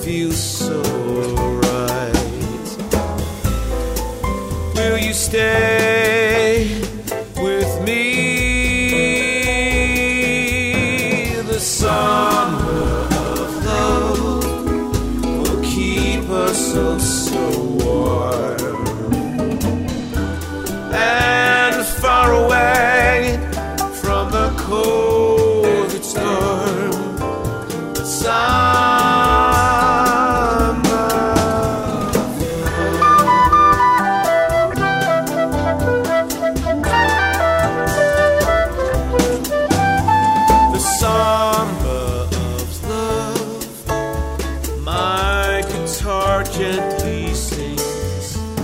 feels so right. Will you stay with me? The summer of love will keep us so warm and far away from the cold storm. The gently sings,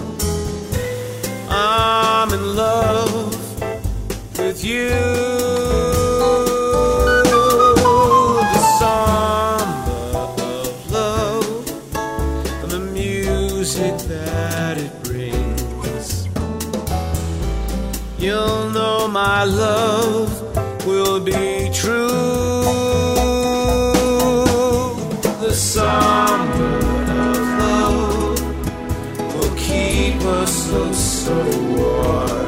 I'm in love with you. The summer of love and the music that it brings. You'll know my love will be true. The summer keep us so warm